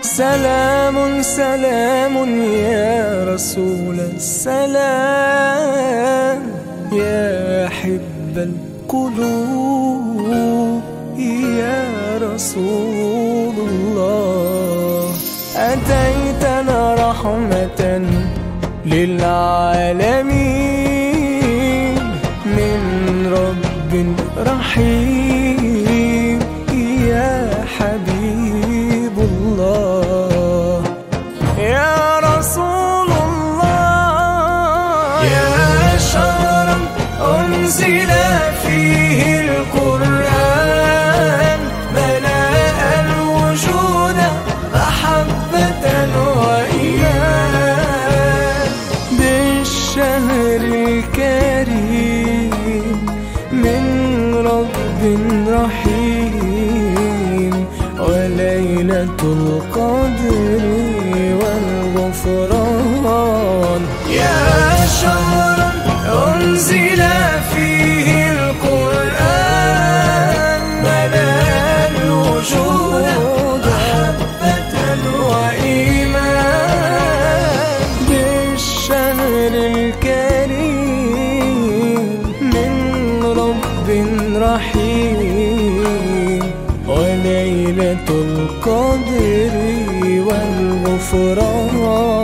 سلام سلام يا رسول السلام، يا حب القلوب يا رسول الله. أتيتنا رحمة للعالمين من رب رحيم يا حبيب الله يا رسول الله. يا شهرا أنزل فيه القرآن، ملأ الوجود محبة وإيمان. بالشهر الكريم من رب رحيم، وليلة القدر والغفران. يا شهرا أنزل فيه القرآن، ملأ الوجود محبة وإيمان. بالشهر الكريم من رب رحيم، وليلة القدر والغفران.